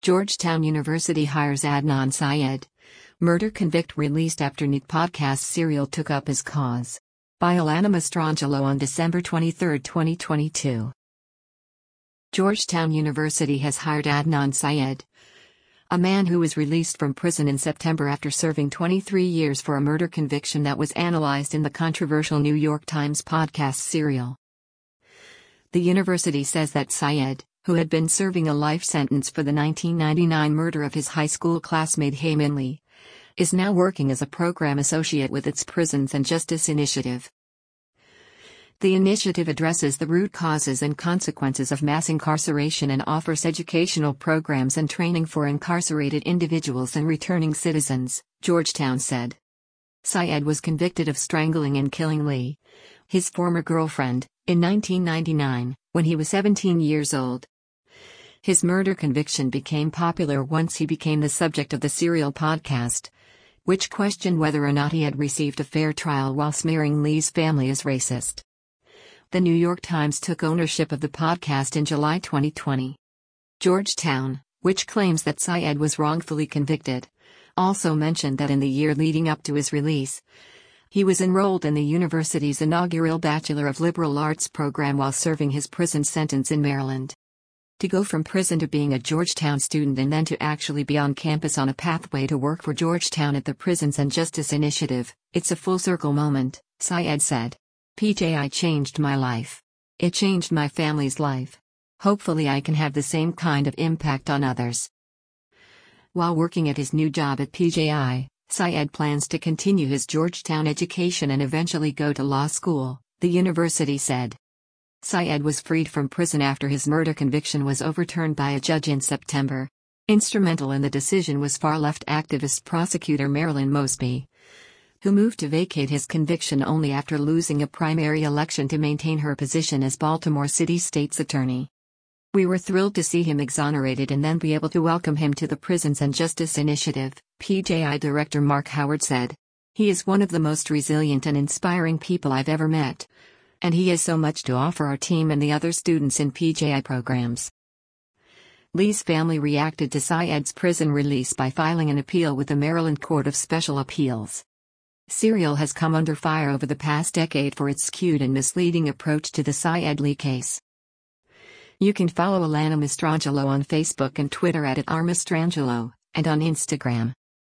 Georgetown University hires Adnan Syed. Murder convict released after Nick podcast serial took up his cause. By Alana Mastrangelo on December 23, 2022. Georgetown University has hired Adnan Syed, a man who was released from prison in September after serving 23 years for a murder conviction that was analyzed in the controversial New York Times podcast serial. The university says that Syed, who had been serving a life sentence for the 1999 murder of his high school classmate Hae Min Lee, is now working as a program associate with its Prisons and Justice Initiative. The initiative addresses the root causes and consequences of mass incarceration and offers educational programs and training for incarcerated individuals and returning citizens, Georgetown said. Syed was convicted of strangling and killing Lee, his former girlfriend, in 1999, when he was 17 years old. His murder conviction became popular once he became the subject of the Serial podcast, which questioned whether or not he had received a fair trial while smearing Lee's family as racist. The New York Times took ownership of the podcast in July 2020. Georgetown, which claims that Syed was wrongfully convicted, also mentioned that in the year leading up to his release, he was enrolled in the university's inaugural Bachelor of Liberal Arts program while serving his prison sentence in Maryland. To go from prison to being a Georgetown student and then to actually be on campus on a pathway to work for Georgetown at the Prisons and Justice Initiative, it's a full circle moment, Syed said. PJI changed my life. It changed my family's life. Hopefully I can have the same kind of impact on others. While working at his new job at PJI, Syed plans to continue his Georgetown education and eventually go to law school, the university said. Syed was freed from prison after his murder conviction was overturned by a judge in September. Instrumental in the decision was far-left activist prosecutor Marilyn Mosby, who moved to vacate his conviction only after losing a primary election to maintain her position as Baltimore City State's attorney. "We were thrilled to see him exonerated and then be able to welcome him to the Prisons and Justice Initiative," PJI Director Mark Howard said. "He is one of the most resilient and inspiring people I've ever met. And he has so much to offer our team and the other students in PJI programs." Lee's family reacted to Syed's prison release by filing an appeal with the Maryland Court of Special Appeals. Serial has come under fire over the past decade for its skewed and misleading approach to the Syed Lee case. You can follow Alana Mastrangelo on Facebook and Twitter @RMastrangelo, and on Instagram